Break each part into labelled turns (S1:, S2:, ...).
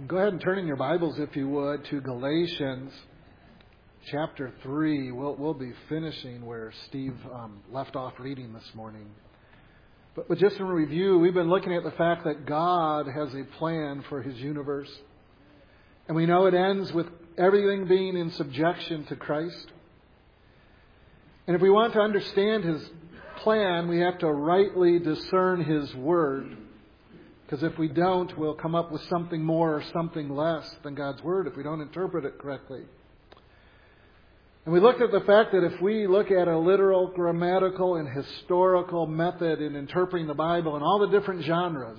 S1: Go ahead and turn in your Bibles, if you would, to Galatians chapter 3. We'll be finishing where Steve left off reading this morning. But just in review, we've been looking at the fact that God has a plan for His universe. And we know it ends with everything being in subjection to Christ. And if we want to understand His plan, we have to rightly discern His Word. Because if we don't, we'll come up with something more or something less than God's Word if we don't interpret it correctly. And we looked at the fact that if we look at a literal, grammatical, and historical method in interpreting the Bible and all the different genres,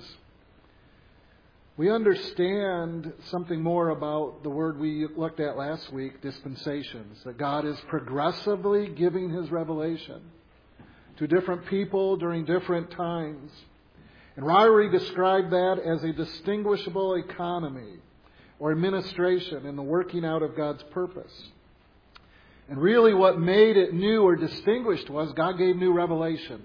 S1: we understand something more about the word we looked at last week, dispensations. That God is progressively giving His revelation to different people during different times. And Ryrie described that as a distinguishable economy or administration in the working out of God's purpose. And really what made it new or distinguished was God gave new revelation.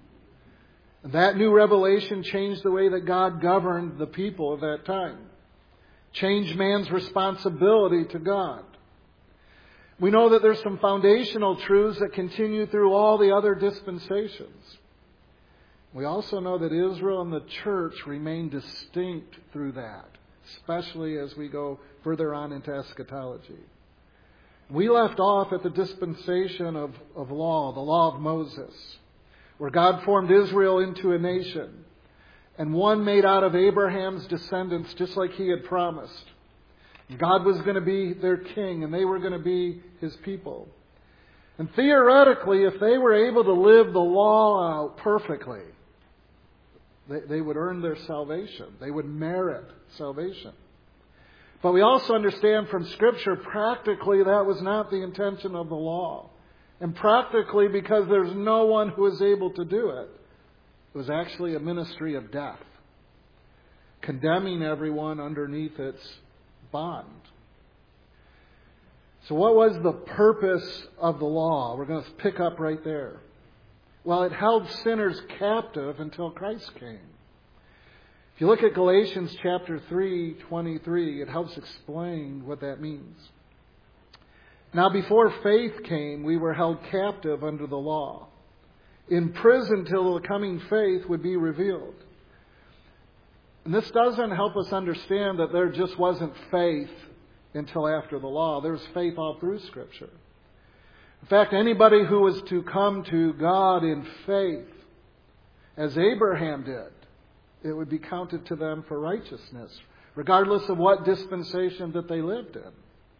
S1: And that new revelation changed the way that God governed the people of that time. Changed man's responsibility to God. We know that there's some foundational truths that continue through all the other dispensations. We also know that Israel and the church remain distinct through that, especially as we go further on into eschatology. We left off at the dispensation of law, the law of Moses, where God formed Israel into a nation, and one made out of Abraham's descendants, just like He had promised. God was going to be their king, and they were going to be His people. And theoretically, if they were able to live the law out perfectly, they would earn their salvation. They would merit salvation. But we also understand from Scripture, practically that was not the intention of the law. And practically, because there's no one who is able to do it, it was actually a ministry of death, condemning everyone underneath its bond. So what was the purpose of the law? We're going to pick up right there. Well, it held sinners captive until Christ came. If you look at Galatians chapter 3:23, it helps explain what that means. Now, before faith came, we were held captive under the law, imprisoned till the coming faith would be revealed. And this doesn't help us understand that there just wasn't faith until after the law. There's faith all through Scripture. In fact, anybody who was to come to God in faith, as Abraham did, it would be counted to them for righteousness, regardless of what dispensation that they lived in.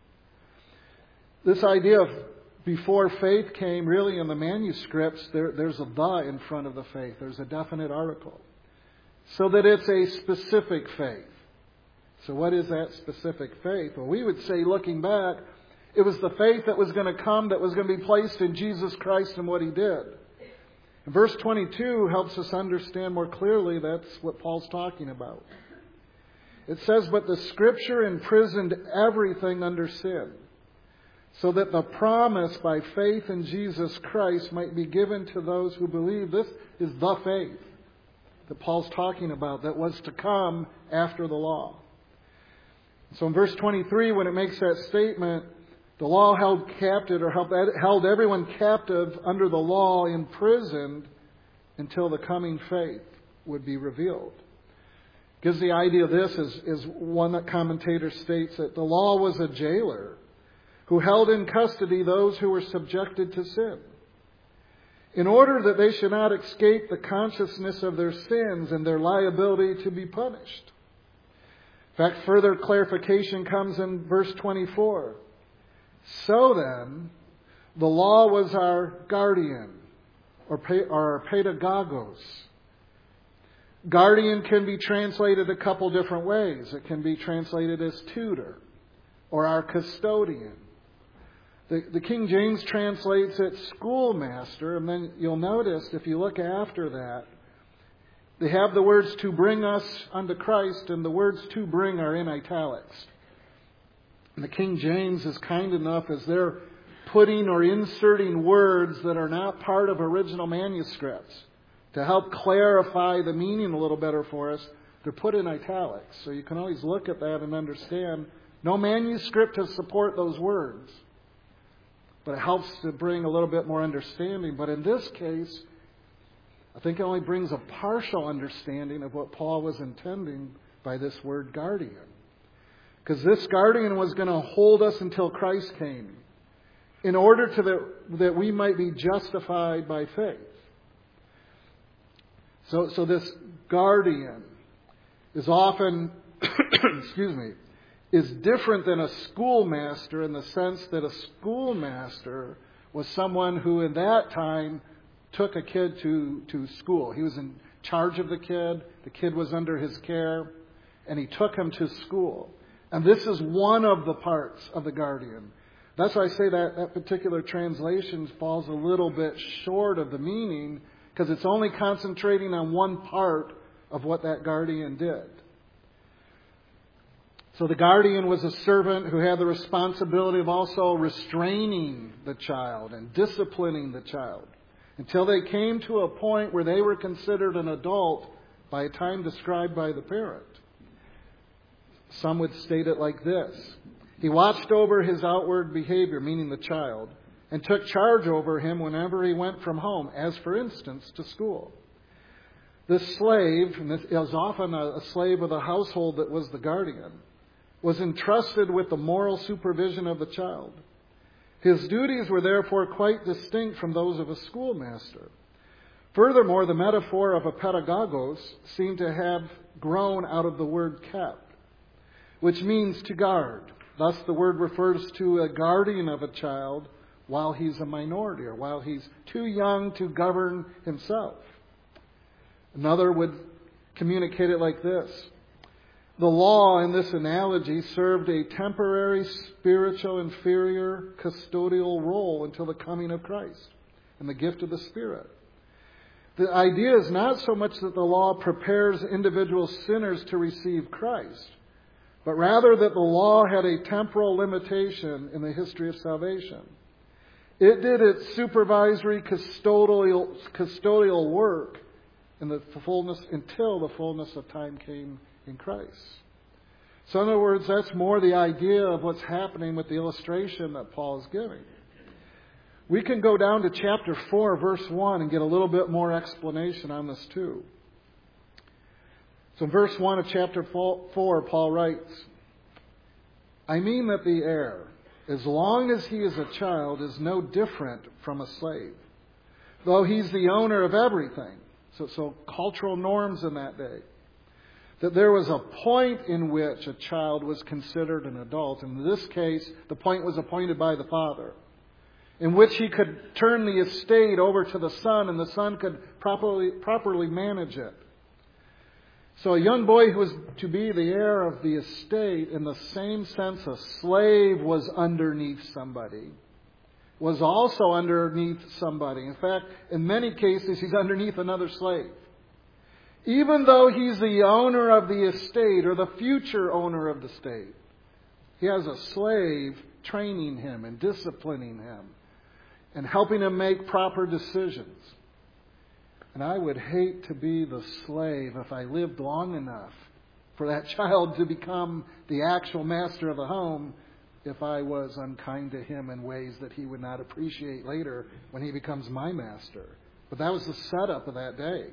S1: This idea of before faith came, really in the manuscripts, there's a "the" in front of the faith. There's a definite article. So that it's a specific faith. So what is that specific faith? Well, we would say, looking back, it was the faith that was going to come, that was going to be placed in Jesus Christ and what He did. And verse 22 helps us understand more clearly that's what Paul's talking about. It says, "But the Scripture imprisoned everything under sin, so that the promise by faith in Jesus Christ might be given to those who believe." This is the faith that Paul's talking about that was to come after the law. So in verse 23, when it makes that statement, the law held captive, or held everyone captive under the law, imprisoned until the coming faith would be revealed. Gives the idea of this is one that commentator states that the law was a jailer who held in custody those who were subjected to sin, in order that they should not escape the consciousness of their sins and their liability to be punished. In fact, further clarification comes in verse 24. So then, the law was our guardian, or our pedagogos. Guardian can be translated a couple different ways. It can be translated as tutor, or our custodian. The King James translates it schoolmaster, and then you'll notice, if you look after that, they have the words "to bring us unto Christ," and the words "to bring" are in italics. And the King James is kind enough, as they're putting or inserting words that are not part of original manuscripts, to help clarify the meaning a little better for us, They're put in italics, so you can always look at that and understand. No manuscript to support those words, but it helps to bring a little bit more understanding. But in this case, I think it only brings a partial understanding of what Paul was intending by this word guardian. Because this guardian was going to hold us until Christ came, in order that we might be justified by faith. So this guardian is often, is different than a schoolmaster in the sense that a schoolmaster was someone who in that time took a kid to school. He was in charge of the kid was under his care, and he took him to school. And this is one of the parts of the guardian. That's why I say that particular translation falls a little bit short of the meaning, because it's only concentrating on one part of what that guardian did. So the guardian was a servant who had the responsibility of also restraining the child and disciplining the child until they came to a point where they were considered an adult by a time described by the parent. Some would state it like this: he watched over his outward behavior, meaning the child, and took charge over him whenever he went from home, as for instance, to school. This slave, and this is often a slave of the household that was the guardian, was entrusted with the moral supervision of the child. His duties were therefore quite distinct from those of a schoolmaster. Furthermore, the metaphor of a pedagogos seemed to have grown out of the word kept, which means to guard. Thus, the word refers to a guardian of a child while he's a minority, or while he's too young to govern himself. Another would communicate it like this: the law in this analogy served a temporary spiritual inferior custodial role until the coming of Christ and the gift of the Spirit. The idea is not so much that the law prepares individual sinners to receive Christ, but rather that the law had a temporal limitation in the history of salvation. It did its supervisory custodial work in the fullness until the fullness of time came in Christ. So in other words, that's more the idea of what's happening with the illustration that Paul is giving. We can go down to chapter 4, verse 1 and get a little bit more explanation on this too. So in verse 1 of chapter 4, Paul writes, I mean that the heir, as long as he is a child, is no different from a slave, though he's the owner of everything. So cultural norms in that day. That there was a point in which a child was considered an adult. In this case, the point was appointed by the father, in which he could turn the estate over to the son, and the son could properly manage it. So a young boy who was to be the heir of the estate, in the same sense a slave was underneath somebody, was also underneath somebody. In fact, in many cases, he's underneath another slave. Even though he's the owner of the estate, or the future owner of the estate, he has a slave training him and disciplining him and helping him make proper decisions. And I would hate to be the slave if I lived long enough for that child to become the actual master of the home, if I was unkind to him in ways that he would not appreciate later when he becomes my master. But that was the setup of that day.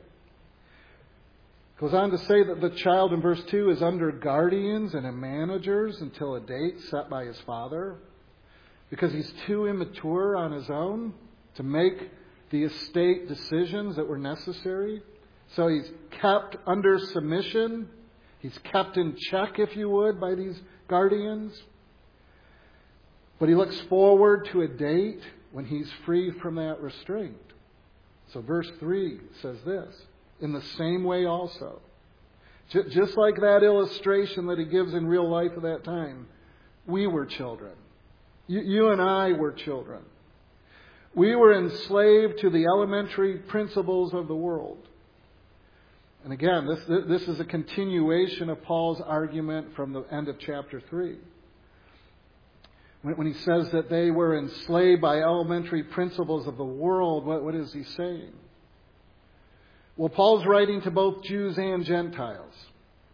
S1: Goes on to say that the child in verse 2 is under guardians and managers until a date set by his father, because he's too immature on his own to make the estate decisions that were necessary. So he's kept under submission. He's kept in check, if you would, by these guardians. But he looks forward to a date when he's free from that restraint. So verse 3 says this: in the same way also. Just like that illustration that he gives in real life at that time, we were children. You and I were children. We were enslaved to the elementary principles of the world. And again, this is a continuation of Paul's argument from the end of chapter 3. When he says that they were enslaved by elementary principles of the world, what is he saying? Well, Paul's writing to both Jews and Gentiles.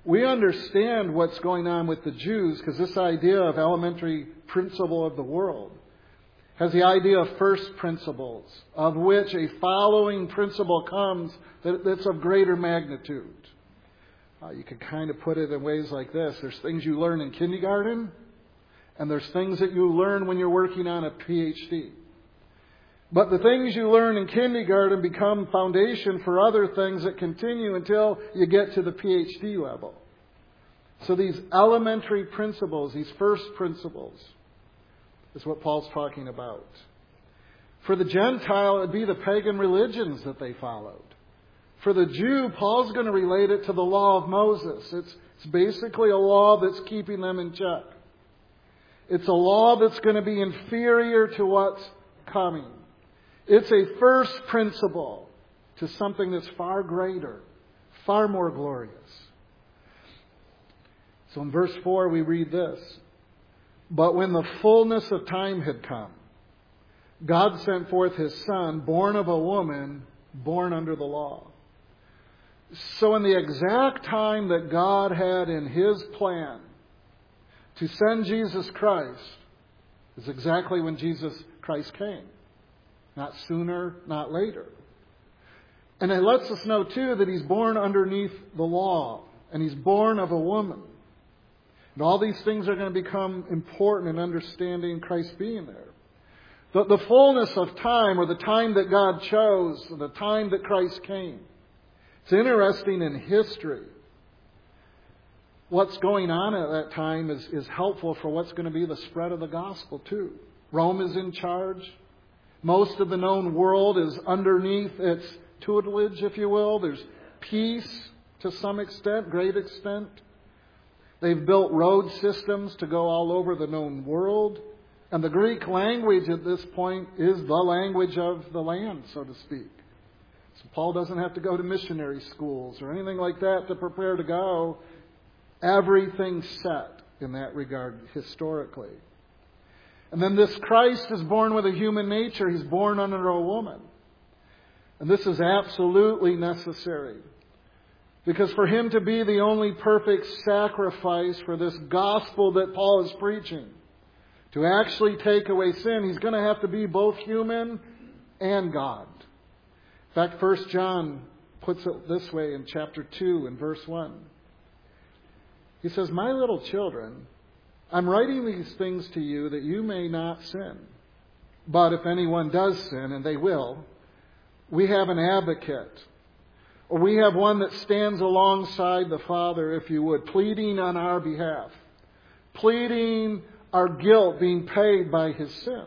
S1: we understand what's going on with the Jews, because this idea of elementary principle of the world has the idea of first principles, of which a following principle comes that's of greater magnitude. You can kind of put it in ways like this. There's things you learn in kindergarten, and there's things that you learn when you're working on a PhD. But the things you learn in kindergarten become foundation for other things that continue until you get to the PhD level. So these elementary principles, these first principles, is what Paul's talking about. For the Gentile, it would be the pagan religions that they followed. For the Jew, Paul's going to relate it to the law of Moses. It's basically a law that's keeping them in check. It's a law that's going to be inferior to what's coming. It's a first principle to something that's far greater, far more glorious. So in verse 4 we read this. But when the fullness of time had come, God sent forth His Son, born of a woman, born under the law. So in the exact time that God had in His plan to send Jesus Christ is exactly when Jesus Christ came. Not sooner, not later. And it lets us know too that He's born underneath the law. And He's born of a woman. And all these things are going to become important in understanding Christ being there. The fullness of time, or the time that God chose, or the time that Christ came. It's interesting in history. What's going on at that time is helpful for what's going to be the spread of the gospel too. Rome is in charge. Most of the known world is underneath its tutelage, if you will. There's peace to some extent, great extent. They've built road systems to go all over the known world. And the Greek language at this point is the language of the land, so to speak. So Paul doesn't have to go to missionary schools or anything like that to prepare to go. Everything's set in that regard historically. And then this Christ is born with a human nature. He's born under a woman. And this is absolutely necessary. Because for Him to be the only perfect sacrifice for this gospel that Paul is preaching, to actually take away sin, He's going to have to be both human and God. In fact, 1 John puts it this way in chapter 2 and verse 1. He says, "My little children, I'm writing these things to you that you may not sin. But if anyone does sin, and they will, we have an advocate, or we have one that stands alongside the Father, if you would, pleading on our behalf, pleading our guilt being paid by His sin.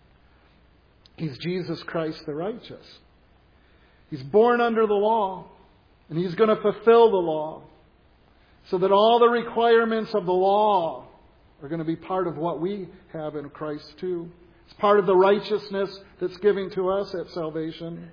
S1: He's Jesus Christ the righteous. He's born under the law, and He's going to fulfill the law, so that all the requirements of the law are going to be part of what we have in Christ too. It's part of the righteousness that's given to us at salvation.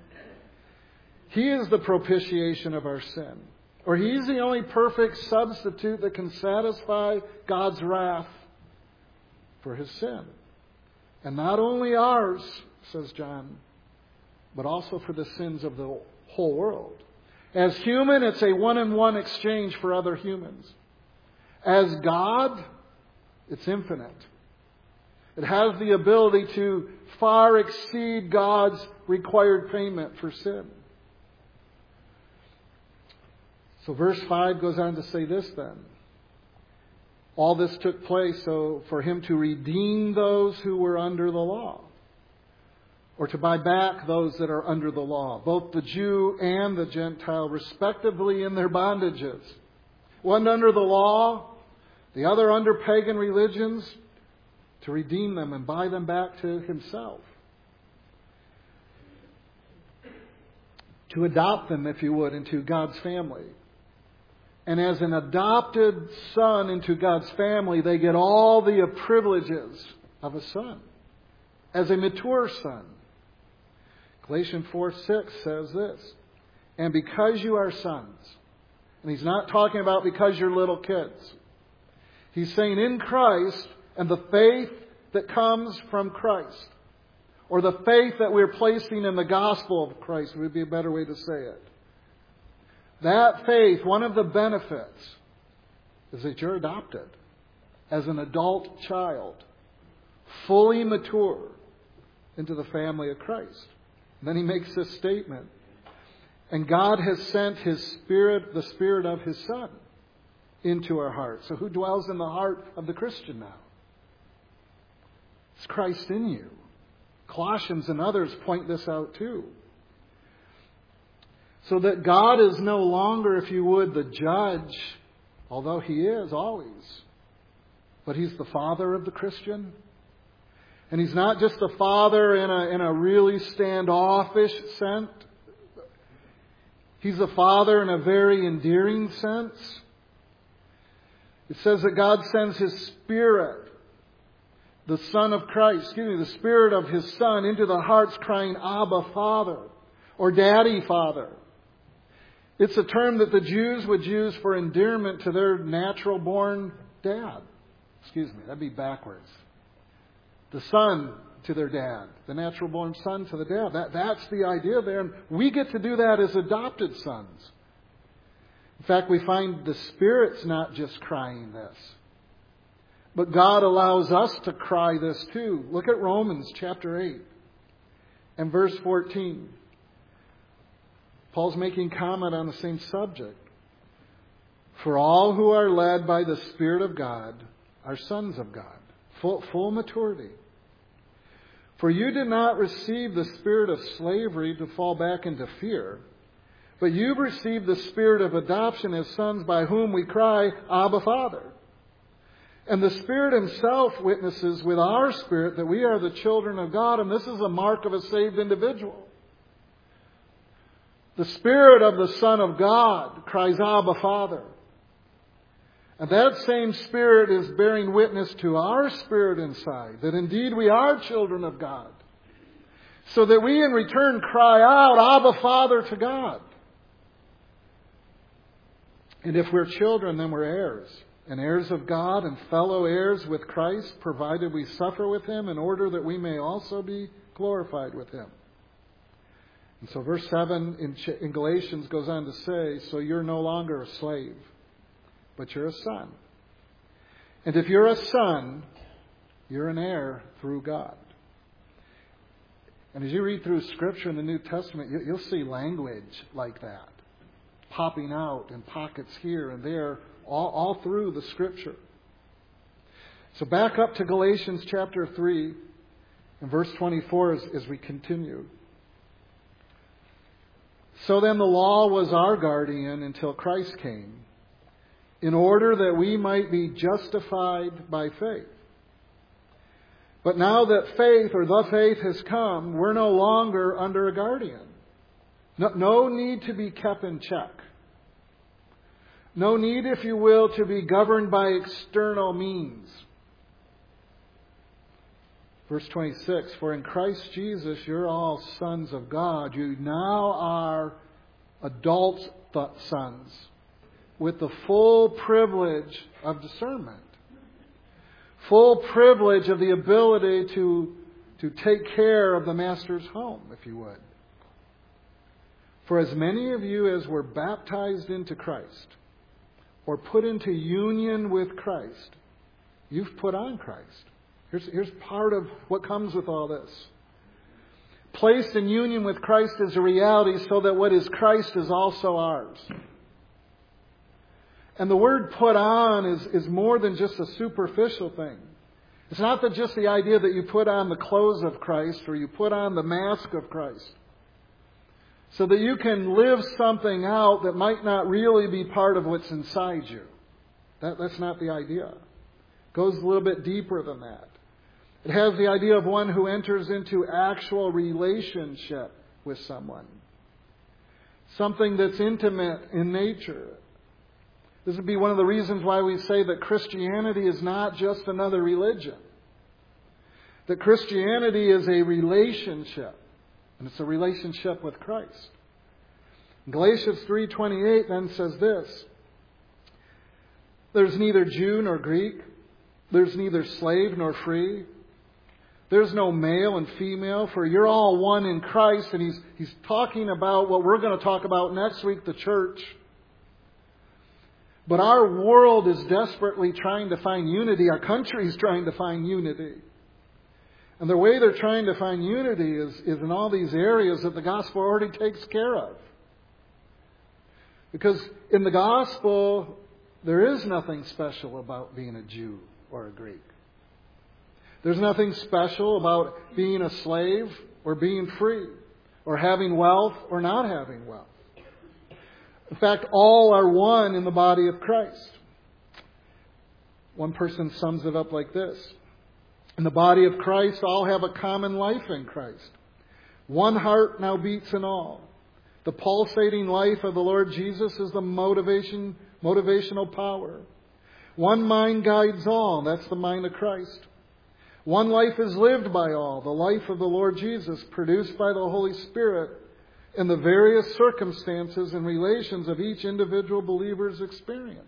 S1: He is the propitiation of our sin. Or He's the only perfect substitute that can satisfy God's wrath for His sin. And not only ours, says John, but also for the sins of the whole world. As human, it's a one-on-one exchange for other humans. As God, it's infinite. It has the ability to far exceed God's required payment for sin. So verse 5 goes on to say this then. All this took place so for Him to redeem those who were under the law, or to buy back those that are under the law, both the Jew and the Gentile, respectively in their bondages. One under the law, the other under pagan religions, to redeem them and buy them back to Himself. To adopt them, if you would, into God's family. And as an adopted son into God's family, they get all the privileges of a son, as a mature son. Galatians 4:6 says this, "And because you are sons," and He's not talking about because you're little kids. He's saying in Christ and the faith that comes from Christ, or the faith that we're placing in the gospel of Christ would be a better way to say it. That faith, one of the benefits is that you're adopted as an adult child, fully mature into the family of Christ. And then he makes this statement, and God has sent His Spirit, the Spirit of His Son, into our hearts. So who dwells in the heart of the Christian now? It's Christ in you. Colossians and others point this out too. So that God is no longer, if you would, the judge, although He is always. But He's the Father of the Christian. And He's not just the Father in a really standoffish sense. He's the Father in a very endearing sense. It says that God sends His Spirit, the Son of Christ, the Spirit of His Son into the hearts, crying, Abba, Father, or Daddy, Father. It's a term that the Jews would use for endearment to their natural-born dad. That'd be backwards. The son to their dad. The natural-born son to the dad. That's the idea there. And we get to do that as adopted sons. In fact, we find the Spirit's not just crying this. But God allows us to cry this too. Look at Romans chapter 8 and verse 14. Paul's making comment on the same subject. For all who are led by the Spirit of God are sons of God. Full maturity. For you did not receive the spirit of slavery to fall back into fear, but you've received the Spirit of adoption as sons, by whom we cry, Abba, Father. And the Spirit Himself witnesses with our spirit that we are the children of God, and this is a mark of a saved individual. The Spirit of the Son of God cries, Abba, Father. And that same Spirit is bearing witness to our spirit inside, that indeed we are children of God. So that we in return cry out, Abba, Father, to God. And if we're children, then we're heirs. And heirs of God and fellow heirs with Christ, provided we suffer with Him in order that we may also be glorified with Him. And so verse 7 in Galatians goes on to say, so you're no longer a slave, but you're a son. And if you're a son, you're an heir through God. And as you read through Scripture in the New Testament, you'll see language like that popping out in pockets here and there, all through the Scripture. So back up to Galatians chapter 3 and verse 24 as we continue. So then the law was our guardian until Christ came, in order that we might be justified by faith. But now that faith, or the faith, has come, we're no longer under a guardian. No need to be kept in check. No need, if you will, to be governed by external means. Verse 26, for in Christ Jesus you're all sons of God. You now are adult sons with the full privilege of discernment. Full privilege of the ability to take care of the Master's home, if you would. For as many of you as were baptized into Christ, or put into union with Christ, you've put on Christ. Here's part of what comes with all this. Placed in union with Christ is a reality, so that what is Christ is also ours. And the word put on is more than just a superficial thing. It's not that just the idea that you put on the clothes of Christ or you put on the mask of Christ, so that you can live something out that might not really be part of what's inside you. That's not the idea. It goes a little bit deeper than that. It has the idea of one who enters into actual relationship with someone. Something that's intimate in nature. This would be one of the reasons why we say that Christianity is not just another religion. That Christianity is a relationship. And it's a relationship with Christ. Galatians 3:28 then says this. There's neither Jew nor Greek. There's neither slave nor free. There's no male and female, for you're all one in Christ. And he's talking about what we're going to talk about next week, the church. But our world is desperately trying to find unity. Our country is trying to find unity. And the way they're trying to find unity is in all these areas that the gospel already takes care of. Because in the gospel, there is nothing special about being a Jew or a Greek. There's nothing special about being a slave or being free, or having wealth or not having wealth. In fact, all are one in the body of Christ. One person sums it up like this. In the body of Christ, all have a common life in Christ. One heart now beats in all. The pulsating life of the Lord Jesus is the motivational power. One mind guides all. That's the mind of Christ. One life is lived by all. The life of the Lord Jesus, produced by the Holy Spirit in the various circumstances and relations of each individual believer's experience.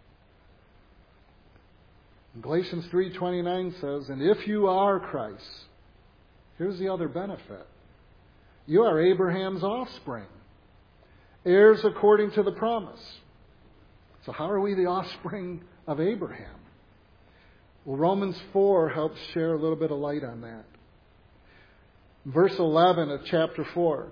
S1: Galatians 3:29 says, and if you are Christ, here's the other benefit. You are Abraham's offspring, heirs according to the promise. So how are we the offspring of Abraham? Well, Romans 4 helps share a little bit of light on that. Verse 11 of chapter 4,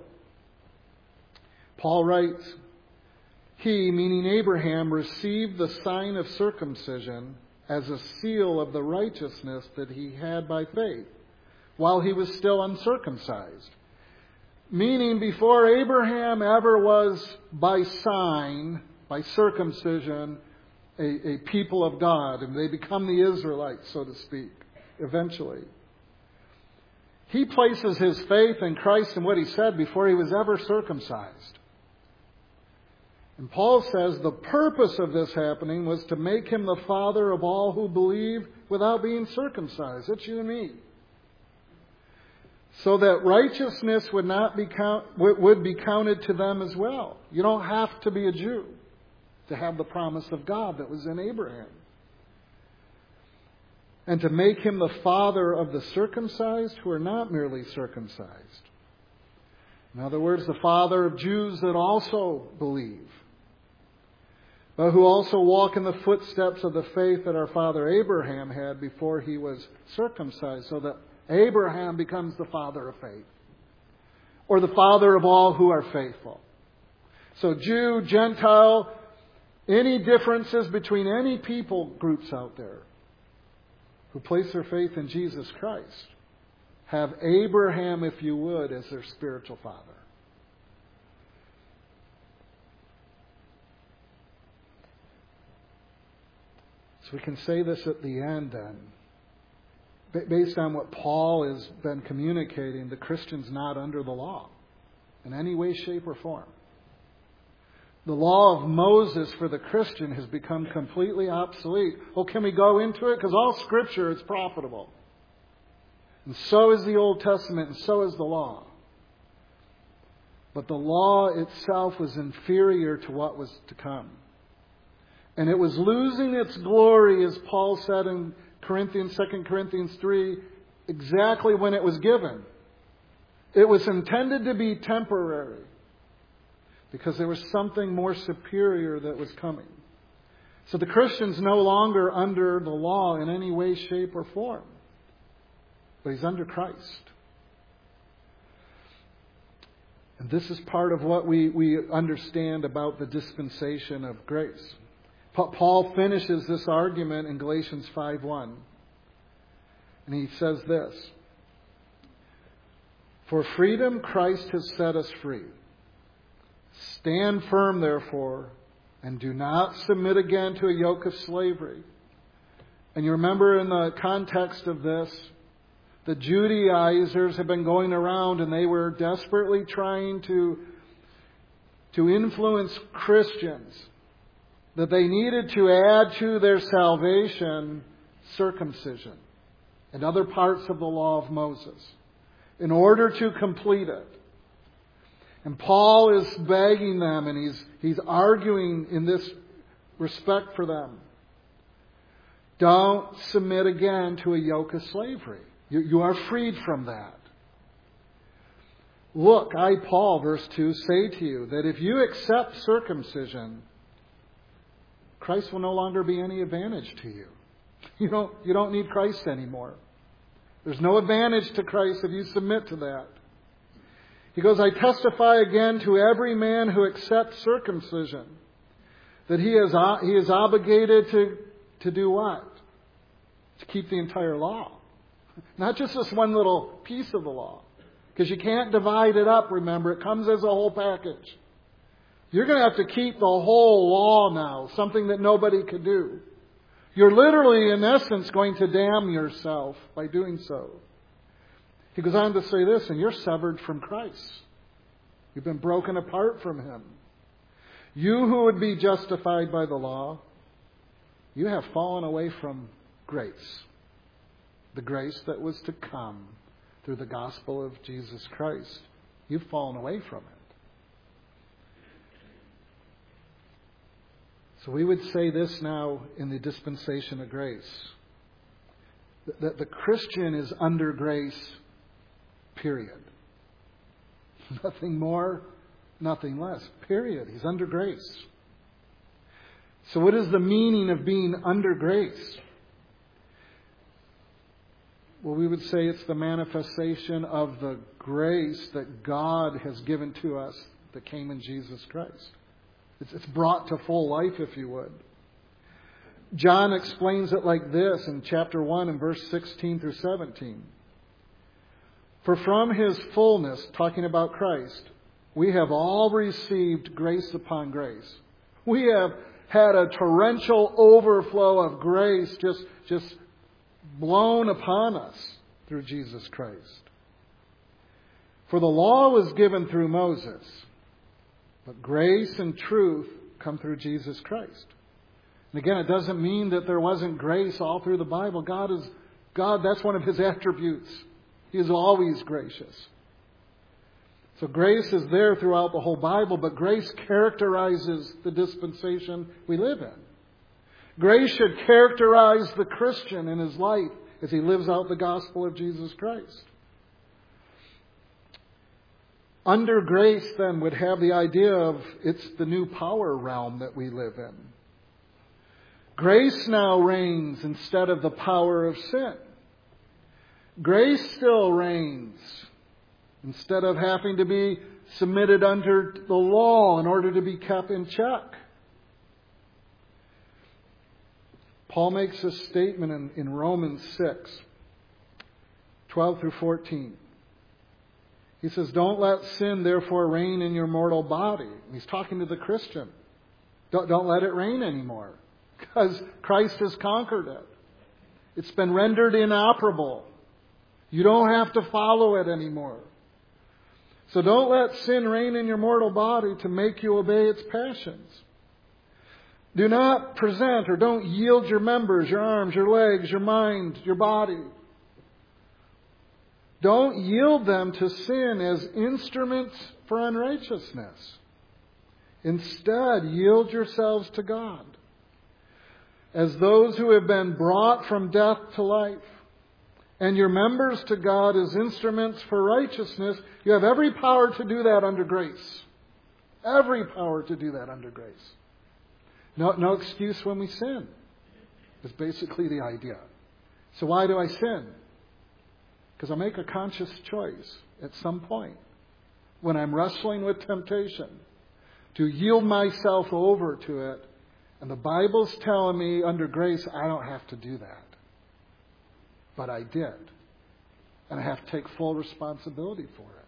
S1: Paul writes, he, meaning Abraham, received the sign of circumcision as a seal of the righteousness that he had by faith, while he was still uncircumcised. Meaning, before Abraham ever was by sign, by circumcision, a people of God, and they become the Israelites, so to speak, eventually. He places his faith in Christ and what he said before he was ever circumcised. And Paul says the purpose of this happening was to make him the father of all who believe without being circumcised. That's you and me. So that righteousness would be counted to them as well. You don't have to be a Jew to have the promise of God that was in Abraham. And to make him the father of the circumcised who are not merely circumcised. In other words, the father of Jews that also believe, but who also walk in the footsteps of the faith that our father Abraham had before he was circumcised, so that Abraham becomes the father of faith, or the father of all who are faithful. So Jew, Gentile, any differences between any people groups out there who place their faith in Jesus Christ have Abraham, if you would, as their spiritual father. So we can say this at the end then. Based on what Paul has been communicating, the Christian's not under the law in any way, shape, or form. The law of Moses for the Christian has become completely obsolete. Oh, can we go into it? Because all Scripture is profitable. And so is the Old Testament, and so is the law. But the law itself was inferior to what was to come. And it was losing its glory, as Paul said in 2 Corinthians 3, exactly when it was given. It was intended to be temporary, because there was something more superior that was coming. So the Christian's no longer under the law in any way, shape, or form. But he's under Christ. And this is part of what we understand about the dispensation of grace. Paul finishes this argument in Galatians 5:1. And he says this: for freedom Christ has set us free. Stand firm, therefore, and do not submit again to a yoke of slavery. And you remember in the context of this, the Judaizers have been going around and they were desperately trying to influence Christians that they needed to add to their salvation circumcision and other parts of the law of Moses in order to complete it. And Paul is begging them, and he's arguing in this respect for them. Don't submit again to a yoke of slavery. You are freed from that. Look, I, Paul, verse 2, say to you that if you accept circumcision, Christ will no longer be any advantage to you. You don't need Christ anymore. There's no advantage to Christ if you submit to that. He goes, I testify again to every man who accepts circumcision that he is obligated to do what? To keep the entire law. Not just this one little piece of the law. Because you can't divide it up, remember. It comes as a whole package. You're going to have to keep the whole law now, something that nobody could do. You're literally, in essence, going to damn yourself by doing so. He goes on to say this, and you're severed from Christ. You've been broken apart from Him. You who would be justified by the law, you have fallen away from grace. The grace that was to come through the gospel of Jesus Christ. You've fallen away from it. So we would say this now in the dispensation of grace. That the Christian is under grace, period. Nothing more, nothing less, period. He's under grace. So what is the meaning of being under grace? Well, we would say it's the manifestation of the grace that God has given to us that came in Jesus Christ. It's brought to full life, if you would. John explains it like this in chapter 1 and verse 16 through 17. For from His fullness, talking about Christ, we have all received grace upon grace. We have had a torrential overflow of grace just blown upon us through Jesus Christ. For the law was given through Moses, but grace and truth come through Jesus Christ. And again, it doesn't mean that there wasn't grace all through the Bible. God, that's one of His attributes. He is always gracious. So grace is there throughout the whole Bible, but grace characterizes the dispensation we live in. Grace should characterize the Christian in his life as he lives out the gospel of Jesus Christ. Under grace, then, would have the idea of it's the new power realm that we live in. Grace now reigns instead of the power of sin. Grace still reigns instead of having to be submitted under the law in order to be kept in check. Paul makes a statement in Romans 6, 12 through 14. He says, don't let sin therefore reign in your mortal body. And he's talking to the Christian. Don't let it reign anymore. Because Christ has conquered it. It's been rendered inoperable. You don't have to follow it anymore. So don't let sin reign in your mortal body to make you obey its passions. Do not present or don't yield your members, your arms, your legs, your mind, your body. Don't yield them to sin as instruments for unrighteousness. Instead, yield yourselves to God as those who have been brought from death to life, and your members to God as instruments for righteousness. You have every power to do that under grace. Every power to do that under grace. No excuse when we sin, is basically the idea. So why do I sin? Because I make a conscious choice at some point when I'm wrestling with temptation to yield myself over to it. And the Bible's telling me under grace I don't have to do that. But I did. And I have to take full responsibility for it.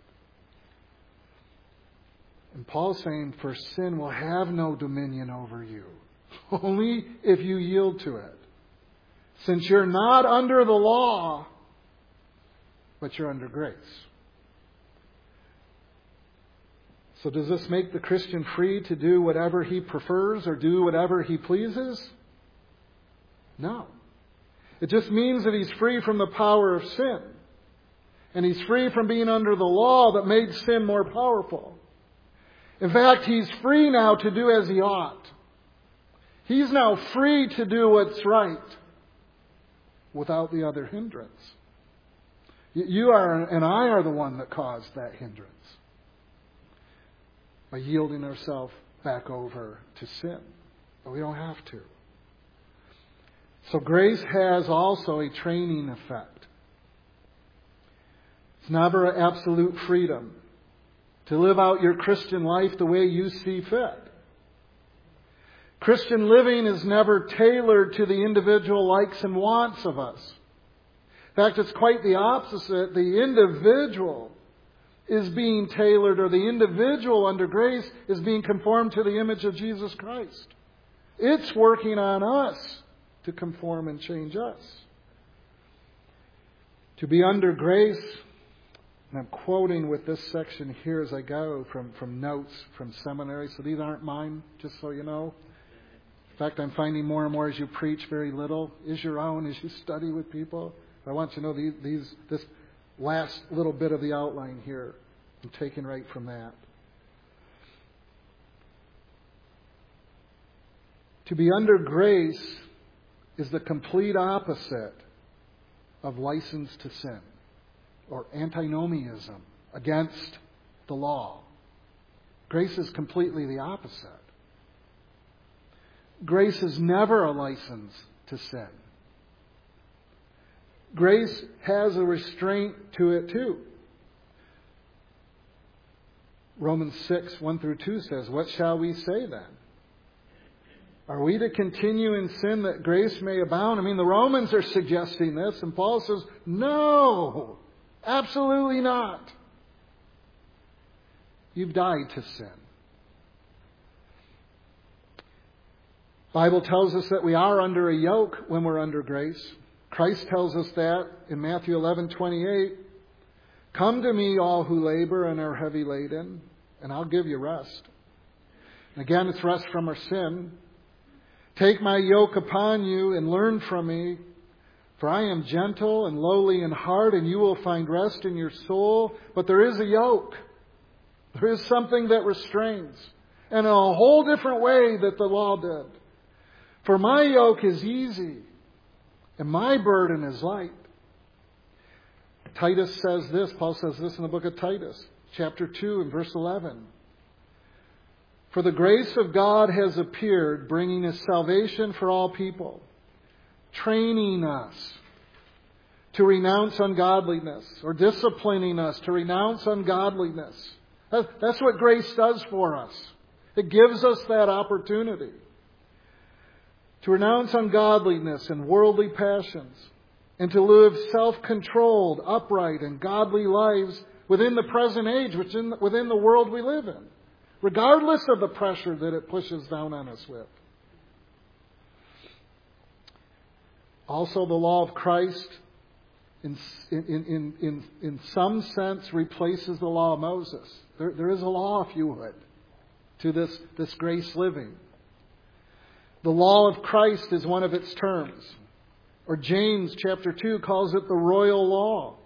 S1: And Paul's saying, for sin will have no dominion over you. Only if you yield to it. Since you're not under the law, but you're under grace. So does this make the Christian free to do whatever he prefers or do whatever he pleases? No. It just means that he's free from the power of sin. And he's free from being under the law that made sin more powerful. In fact, he's free now to do as he ought. He's now free to do what's right without the other hindrance. You are and I are the one that caused that hindrance by yielding ourselves back over to sin. but we don't have to. So grace has also a training effect. It's never absolute freedom to live out your Christian life the way you see fit. Christian living is never tailored to the individual likes and wants of us. In fact, it's quite the opposite. The individual is being tailored, or the individual under grace is being conformed to the image of Jesus Christ. It's working on us to conform and change us. To be under grace, and I'm quoting with this section here as I go from notes from seminary, so these aren't mine, just so you know. In fact, I'm finding more and more as you preach, very little is your own as you study with people. I want you to know this last little bit of the outline here, I'm taking right from that. To be under grace is the complete opposite of license to sin, or antinomianism against the law. Grace is completely the opposite. Grace is never a license to sin. Grace has a restraint to it too. Romans 6, 1 through 2 says, "What shall we say then? Are we to continue in sin that grace may abound?" I mean, the Romans are suggesting this, and Paul says, no, absolutely not. You've died to sin. The Bible tells us that we are under a yoke when we're under grace. Christ tells us that in Matthew 11:28. "Come to me, all who labor and are heavy laden, and I'll give you rest." And again, it's rest from our sin. "Take my yoke upon you and learn from me, for I am gentle and lowly in heart, and you will find rest in your soul." But there is a yoke. There is something that restrains, and in a whole different way that the law did. "For my yoke is easy, and my burden is light." Titus says this, Paul says this in the book of Titus, chapter 2 and verse 11. "For the grace of God has appeared, bringing us salvation for all people, training us to renounce ungodliness," or disciplining us to renounce ungodliness. That's what grace does for us. It gives us that opportunity to renounce ungodliness and worldly passions, and to live self-controlled, upright, and godly lives within the present age, within the world we live in, regardless of the pressure that it pushes down on us with. Also, the law of Christ, in some sense, replaces the law of Moses. There is a law, if you would, to this grace living. The law of Christ is one of its terms. Or James chapter 2 calls it the royal law.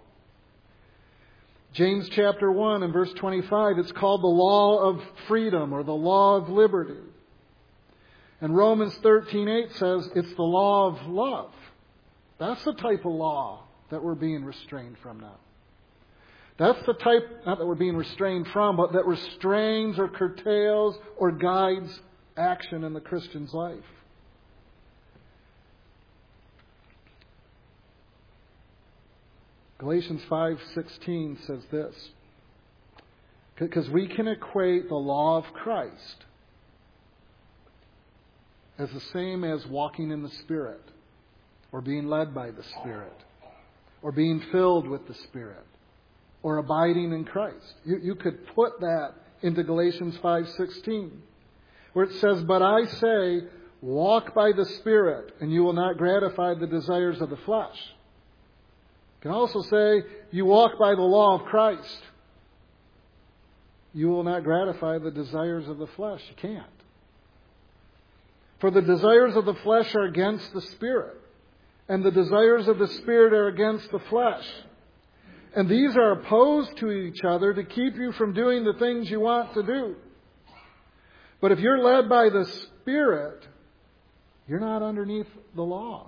S1: James chapter 1 and verse 25, it's called the law of freedom or the law of liberty. And Romans 13:8 says it's the law of love. That's the type of law that we're being restrained from now. That's the type, not that we're being restrained from, but that restrains or curtails or guides action in the Christian's life. Galatians 5:16 says this, because we can equate the law of Christ as the same as walking in the Spirit, or being led by the Spirit, or being filled with the Spirit, or abiding in Christ. You could put that into Galatians 5:16. Where it says, "But I say, walk by the Spirit, and you will not gratify the desires of the flesh." You can also say, you walk by the law of Christ. You will not gratify the desires of the flesh. You can't. For the desires of the flesh are against the Spirit, and the desires of the Spirit are against the flesh. And these are opposed to each other to keep you from doing the things you want to do. But if you're led by the Spirit, you're not underneath the law.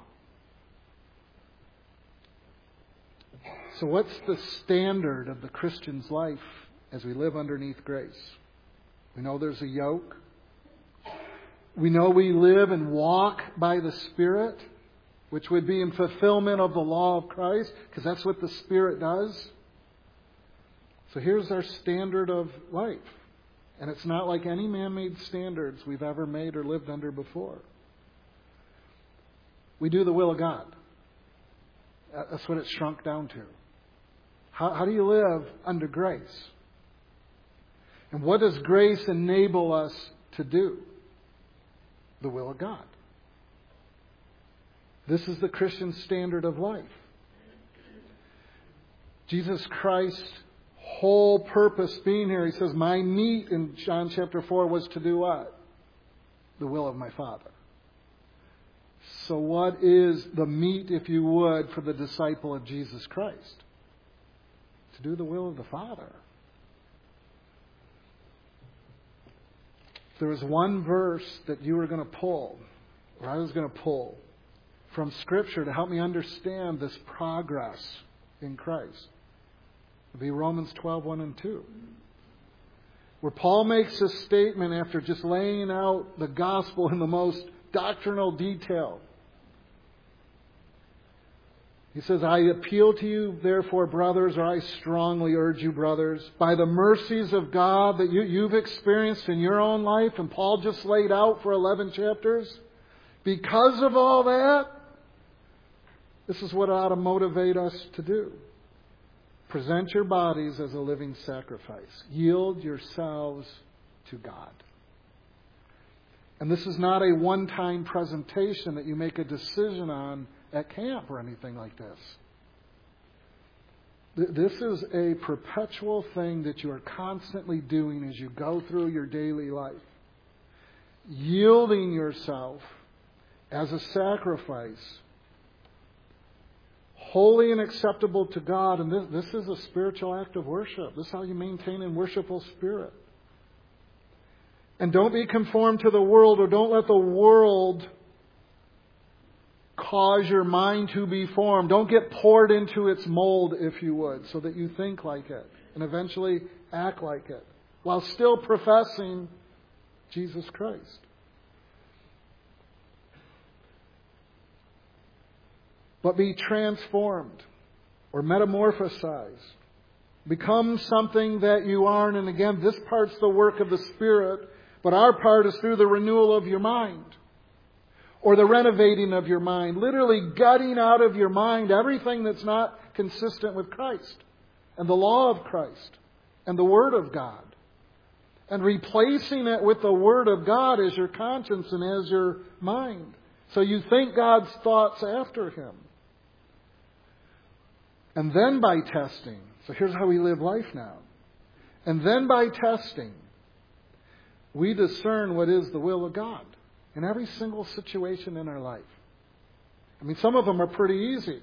S1: So what's the standard of the Christian's life as we live underneath grace? We know there's a yoke. We know we live and walk by the Spirit, which would be in fulfillment of the law of Christ, because that's what the Spirit does. So here's our standard of life. And it's not like any man-made standards we've ever made or lived under before. We do the will of God. That's what it's shrunk down to. How do you live under grace? And what does grace enable us to do? The will of God. This is the Christian standard of life. Jesus Christ's whole purpose being here, He says, my meat in John chapter 4 was to do what? The will of my Father. So what is the meat, if you would, for the disciple of Jesus Christ? To do the will of the Father. There was one verse that you were going to pull, or I was going to pull, from Scripture to help me understand this progress in Christ. It would be Romans 12, 1 and 2. Where Paul makes a statement after just laying out the gospel in the most doctrinal detail. He says, I appeal to you, therefore, brothers, or I strongly urge you, brothers, by the mercies of God that you've experienced in your own life, and Paul just laid out for 11 chapters, because of all that, this is what ought to motivate us to do. Present your bodies as a living sacrifice. Yield yourselves to God. And this is not a one-time presentation that you make a decision on at camp or anything like this. This is a perpetual thing that you are constantly doing as you go through your daily life. Yielding yourself as a sacrifice, holy and acceptable to God. And this is a spiritual act of worship. This is how you maintain a worshipful spirit. And don't be conformed to the world, or don't let the world cause your mind to be formed. Don't get poured into its mold, if you would, so that you think like it and eventually act like it, while still professing Jesus Christ. But be transformed or metamorphosized. Become something that you aren't. And again, this part's the work of the Spirit, but our part is through the renewal of your mind. Or the renovating of your mind. Literally gutting out of your mind everything that's not consistent with Christ and the law of Christ and the Word of God. And replacing it with the Word of God as your conscience and as your mind. So you think God's thoughts after Him. And then by testing. So here's how we live life now. And then by testing, we discern what is the will of God in every single situation in our life. I mean, some of them are pretty easy.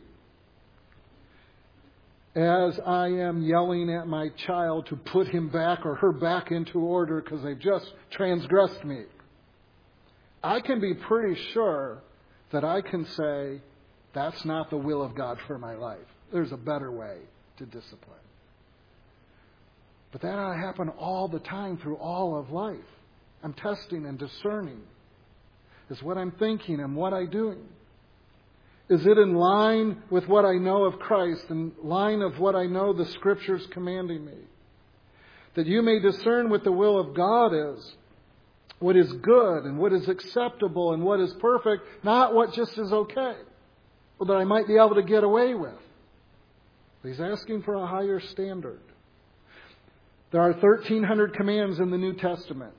S1: As I am yelling at my child to put him back or her back into order because they've just transgressed me, I can be pretty sure that I can say, that's not the will of God for my life. There's a better way to discipline. But that ought to happen all the time through all of life. I'm testing and discerning. Is what I'm thinking and what I'm doing? Is it in line with what I know of Christ, in line of what I know the Scriptures commanding me? That you may discern what the will of God is, what is good and what is acceptable and what is perfect, not what just is okay, or that I might be able to get away with. He's asking for a higher standard. There are 1,300 commands in the New Testament.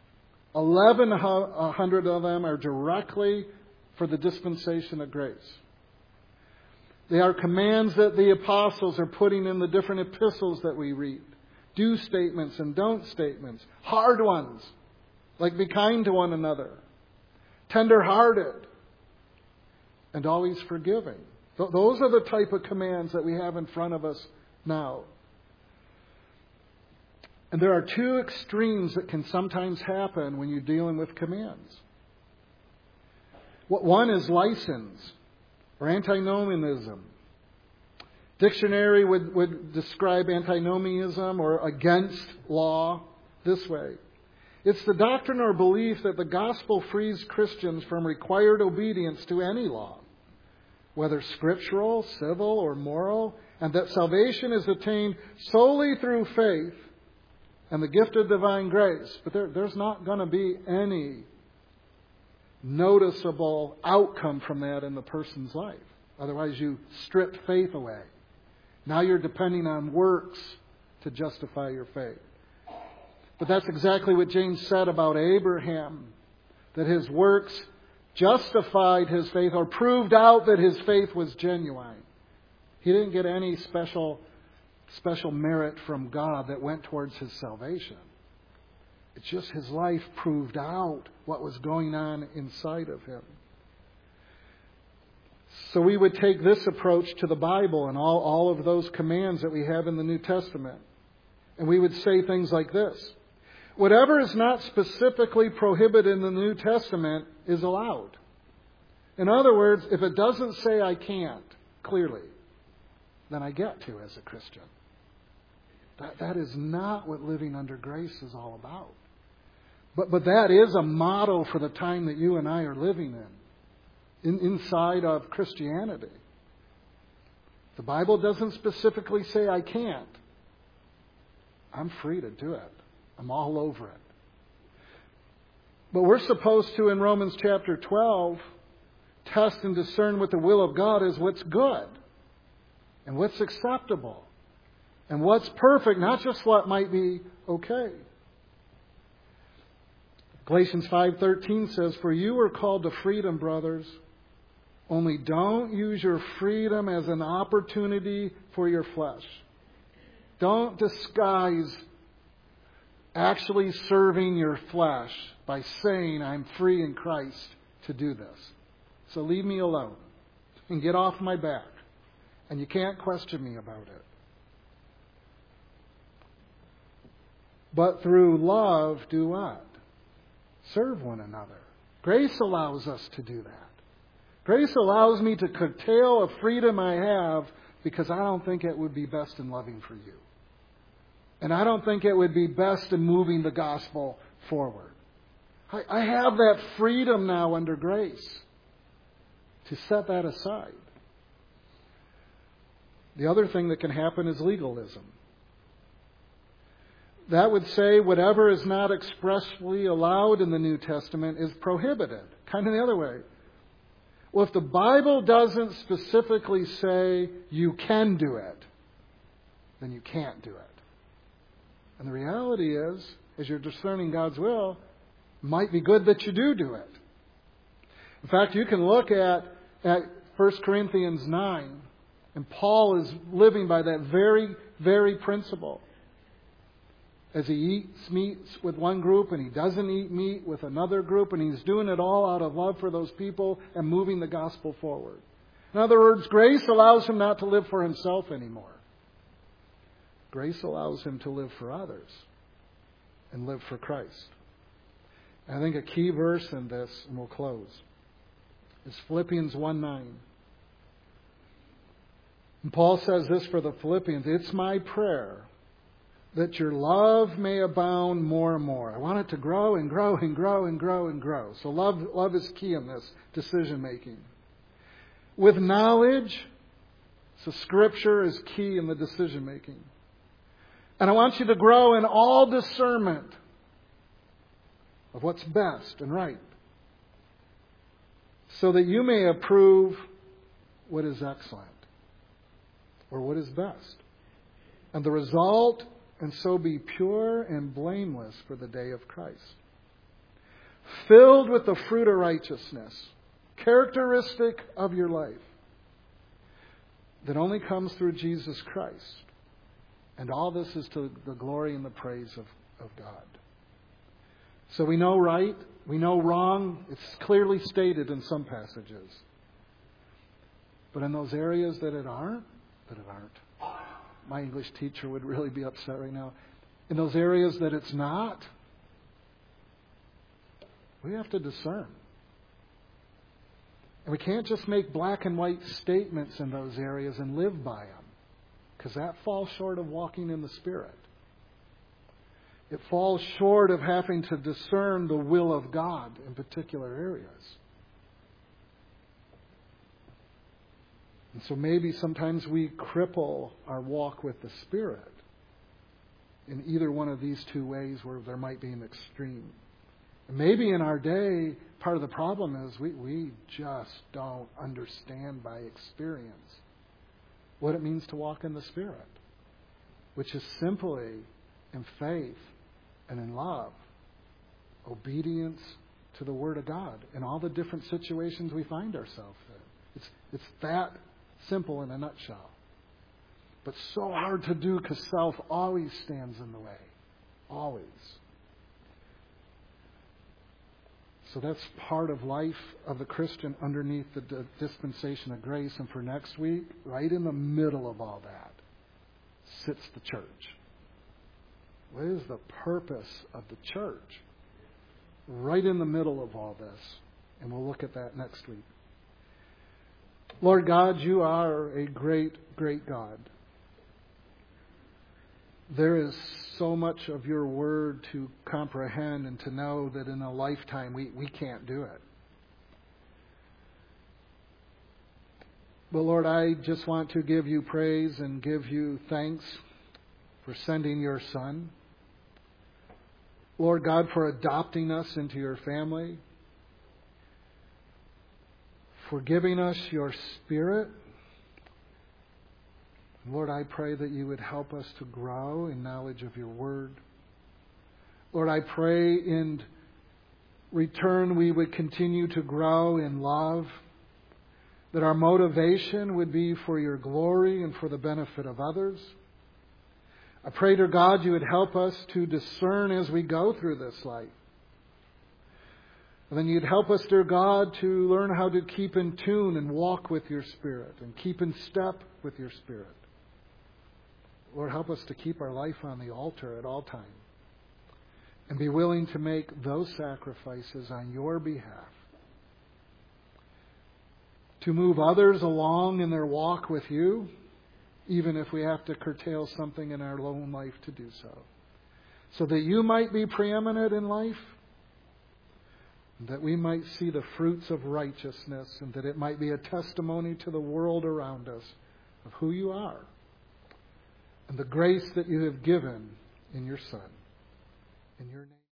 S1: 1,100 of them are directly for the dispensation of grace. They are commands that the apostles are putting in the different epistles that we read. Do statements and don't statements. Hard ones, like be kind to one another. Tender-hearted. And always forgiving. Those are the type of commands that we have in front of us now. And there are two extremes that can sometimes happen when you're dealing with commands. One is license or antinomianism. Dictionary would describe antinomianism or against law this way. It's the doctrine or belief that the gospel frees Christians from required obedience to any law, whether scriptural, civil, or moral, and that salvation is attained solely through faith and the gift of divine grace. But there's not going to be any noticeable outcome from that in the person's life. Otherwise, you strip faith away. Now you're depending on works to justify your faith. But that's exactly what James said about Abraham, that his works justified his faith or proved out that his faith was genuine. He didn't get any special merit from God that went towards his salvation. It's just his life proved out what was going on inside of him. So we would take this approach to the Bible and all of those commands that we have in the New Testament. And we would say things like this. Whatever is not specifically prohibited in the New Testament is allowed. In other words, if it doesn't say I can't, clearly, then I get to as a Christian. That is not what living under grace is all about. But that is a model for the time that you and I are living inside of Christianity. The Bible doesn't specifically say I can't. I'm free to do it. I'm all over it. But we're supposed to, in Romans chapter 12, test and discern what the will of God is, what's good and what's acceptable and what's perfect, not just what might be okay. Galatians 5:13 says, "For you are called to freedom, brothers. Only don't use your freedom as an opportunity for your flesh." Don't disguise actually serving your flesh by saying, I'm free in Christ to do this. So leave me alone and get off my back. And you can't question me about it. But through love, do what? Serve one another. Grace allows us to do that. Grace allows me to curtail a freedom I have because I don't think it would be best in loving for you. And I don't think it would be best in moving the gospel forward. I have that freedom now under grace to set that aside. The other thing that can happen is legalism. That would say whatever is not expressly allowed in the New Testament is prohibited. Kind of the other way. Well, if the Bible doesn't specifically say you can do it, then you can't do it. And the reality is, as you're discerning God's will, it might be good that you do it. In fact, you can look at 1 Corinthians 9, and Paul is living by that very, very principle. As he eats meat with one group and he doesn't eat meat with another group, and he's doing it all out of love for those people and moving the gospel forward. In other words, grace allows him not to live for himself anymore. Grace allows him to live for others and live for Christ. And I think a key verse in this, and we'll close, is Philippians 1:9. And Paul says this for the Philippians, "It's my prayer that your love may abound more and more." I want it to grow and grow and grow and grow and grow. So love is key in this decision making. With knowledge, so Scripture is key in the decision making. And I want you to grow in all discernment of what's best and right, so that you may approve what is excellent or what is best. And the result, and so be pure and blameless for the day of Christ, filled with the fruit of righteousness, characteristic of your life, that only comes through Jesus Christ. And all this is to the glory and the praise of God. So we know right, we know wrong. It's clearly stated in some passages. But in those areas that it aren't, my English teacher would really be upset right now. In those areas that it's not, we have to discern. And we can't just make black and white statements in those areas and live by them, because that falls short of walking in the Spirit. It falls short of having to discern the will of God in particular areas. And so maybe sometimes we cripple our walk with the Spirit in either one of these two ways where there might be an extreme. And maybe in our day, part of the problem is we just don't understand by experience what it means to walk in the Spirit, which is simply in faith and in love, obedience to the Word of God in all the different situations we find ourselves in. It's that simple in a nutshell. But so hard to do because self always stands in the way. Always. So that's part of life of the Christian underneath the dispensation of grace. And for next week, right in the middle of all that, sits the church. What is the purpose of the church? Right in the middle of all this. And we'll look at that next week. Lord God, you are a great, great God. There is so much of your word to comprehend and to know that in a lifetime we can't do it. But Lord, I just want to give you praise and give you thanks for sending your Son. Lord God, for adopting us into your family. For giving us your Spirit. Lord, I pray that you would help us to grow in knowledge of your word. Lord, I pray in return we would continue to grow in love, that our motivation would be for your glory and for the benefit of others. I pray, dear God, you would help us to discern as we go through this life. And then you'd help us, dear God, to learn how to keep in tune and walk with your Spirit and keep in step with your Spirit. Lord, help us to keep our life on the altar at all times and be willing to make those sacrifices on your behalf to move others along in their walk with you, even if we have to curtail something in our own life to do so that you might be preeminent in life, and that we might see the fruits of righteousness, and that it might be a testimony to the world around us of who you are and the grace that you have given in your Son. In your name.